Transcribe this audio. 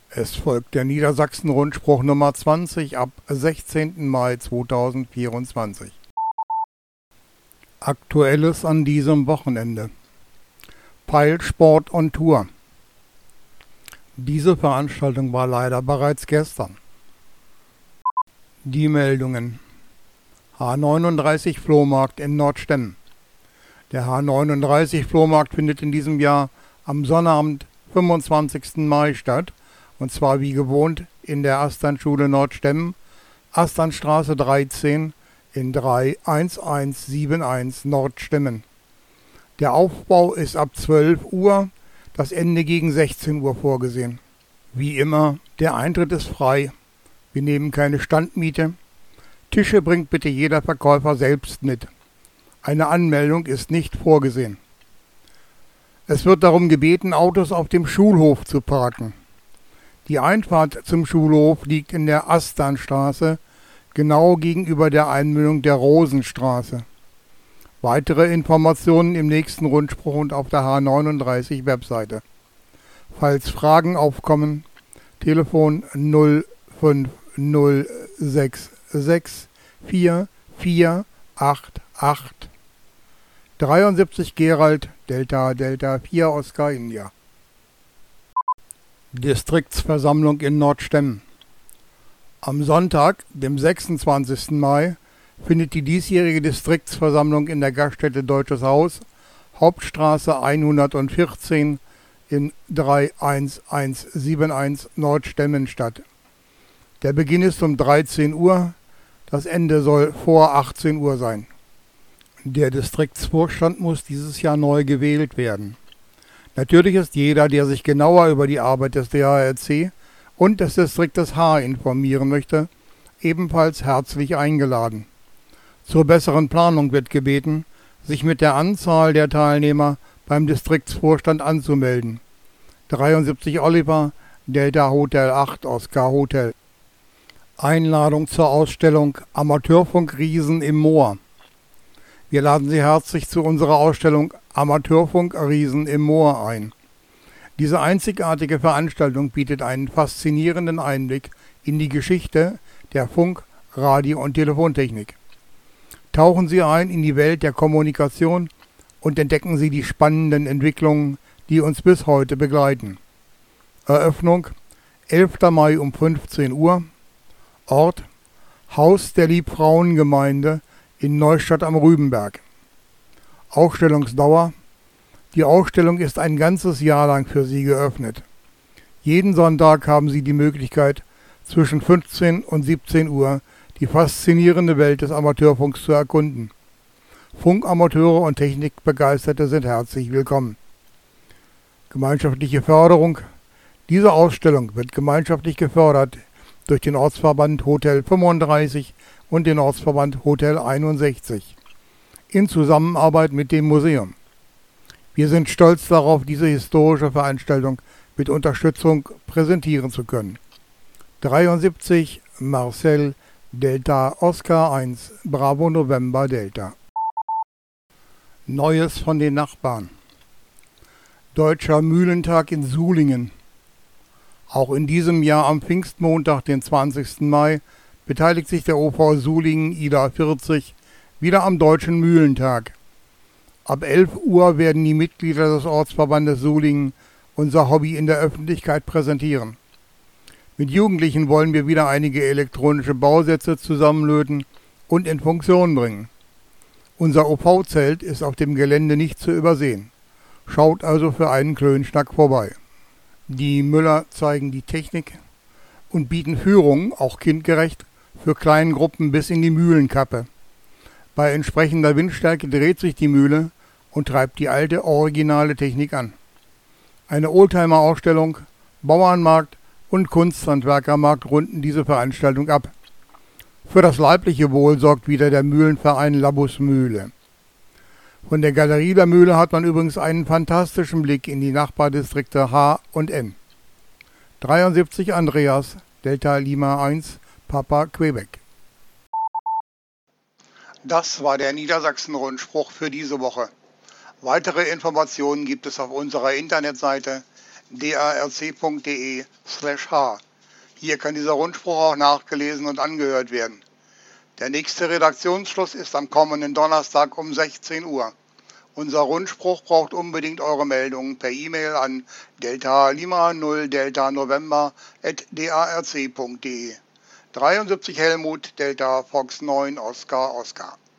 Es folgt der Niedersachsen-Rundspruch Nummer 20 ab 16. Mai 2024. Aktuelles an diesem Wochenende. Peilsport on Tour. Diese Veranstaltung war leider bereits gestern. Die Meldungen. H39 Flohmarkt in Nordstemmen. Der H39 Flohmarkt findet in diesem Jahr am Sonnabend, 25. Mai statt, und zwar wie gewohnt in der Asternschule Nordstemmen, Asternstraße 13 in 31171 Nordstemmen. Der Aufbau ist ab 12 Uhr, das Ende gegen 16 Uhr vorgesehen. Wie immer, der Eintritt ist frei. Wir nehmen keine Standmiete. Tische bringt bitte jeder Verkäufer selbst mit. Eine Anmeldung ist nicht vorgesehen. Es wird darum gebeten, Autos auf dem Schulhof zu parken. Die Einfahrt zum Schulhof liegt in der Asternstraße, genau gegenüber der Einmündung der Rosenstraße. Weitere Informationen im nächsten Rundspruch und auf der H39 Webseite. Falls Fragen aufkommen, Telefon 05066 4488 73 Gerald Delta Delta 4 Oscar India. Distriktsversammlung in Nordstemmen. Am Sonntag, dem 26. Mai, findet die diesjährige Distriktsversammlung in der Gaststätte Deutsches Haus, Hauptstraße 114 in 31171 Nordstemmen statt. Der Beginn ist um 13 Uhr, das Ende soll vor 18 Uhr sein. Der Distriktsvorstand muss dieses Jahr neu gewählt werden. Natürlich ist jeder, der sich genauer über die Arbeit des DHRC und des Distriktes H informieren möchte, ebenfalls herzlich eingeladen. Zur besseren Planung wird gebeten, sich mit der Anzahl der Teilnehmer beim Distriktsvorstand anzumelden. 73 Oliver, Delta Hotel 8 Oscar Hotel. Einladung zur Ausstellung Amateurfunk Riesen im Moor. Wir laden Sie herzlich zu unserer Ausstellung Amateurfunk Riesen im Moor ein. Diese einzigartige Veranstaltung bietet einen faszinierenden Einblick in die Geschichte der Funk-, Radio- und Telefontechnik. Tauchen Sie ein in die Welt der Kommunikation und entdecken Sie die spannenden Entwicklungen, die uns bis heute begleiten. Eröffnung 11. Mai um 15 Uhr. Ort Haus der Liebfrauengemeinde in Neustadt am Rübenberg. Ausstellungsdauer. Die Ausstellung ist ein ganzes Jahr lang für Sie geöffnet. Jeden Sonntag haben Sie die Möglichkeit, zwischen 15 und 17 Uhr die faszinierende Welt des Amateurfunks zu erkunden. Funkamateure und Technikbegeisterte sind herzlich willkommen. Gemeinschaftliche Förderung. Diese Ausstellung wird gemeinschaftlich gefördert durch den Ortsverband Hotel 35 und den Ortsverband Hotel 61 in Zusammenarbeit mit dem Museum. Wir sind stolz darauf, diese historische Veranstaltung mit Unterstützung präsentieren zu können. 73 Marcel Delta Oscar 1 Bravo November Delta. Neues von den Nachbarn. Deutscher Mühlentag in Sulingen. Auch in diesem Jahr am Pfingstmontag, den 20. Mai, beteiligt sich der OV Sulingen IDA 40 wieder am Deutschen Mühlentag. Ab 11 Uhr werden die Mitglieder des Ortsverbandes Sulingen unser Hobby in der Öffentlichkeit präsentieren. Mit Jugendlichen wollen wir wieder einige elektronische Bausätze zusammenlöten und in Funktion bringen. Unser OV-Zelt ist auf dem Gelände nicht zu übersehen. Schaut also für einen Klönschnack vorbei. Die Müller zeigen die Technik und bieten Führungen, auch kindgerecht, für kleine Gruppen bis in die Mühlenkappe. Bei entsprechender Windstärke dreht sich die Mühle und treibt die alte, originale Technik an. Eine Oldtimer-Ausstellung, Bauernmarkt und Kunsthandwerkermarkt runden diese Veranstaltung ab. Für das leibliche Wohl sorgt wieder der Mühlenverein Labus Mühle. Von der Galerie der Mühle hat man übrigens einen fantastischen Blick in die Nachbardistrikte H und N. 73 Andreas, Delta Lima 1, Papa Quebec. Das war der Niedersachsen-Rundspruch für diese Woche. Weitere Informationen gibt es auf unserer Internetseite darc.de/h. Hier kann dieser Rundspruch auch nachgelesen und angehört werden. Der nächste Redaktionsschluss ist am kommenden Donnerstag um 16 Uhr. Unser Rundspruch braucht unbedingt eure Meldungen per E-Mail an Delta Lima 0 Delta November @darc.de. 73 Helmut Delta Fox 9 Oscar Oscar.